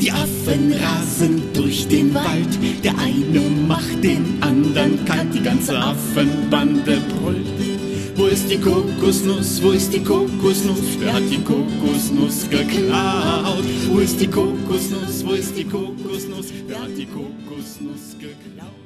Die Affen rasen durch den Wald, der eine macht den anderen kalt, die ganze Affenbande brüllt. Wo ist die Kokosnuss, wo ist die Kokosnuss, wer hat die Kokosnuss geklaut? Wo ist die Kokosnuss, wo ist die Kokosnuss, wer hat die Kokosnuss geklaut?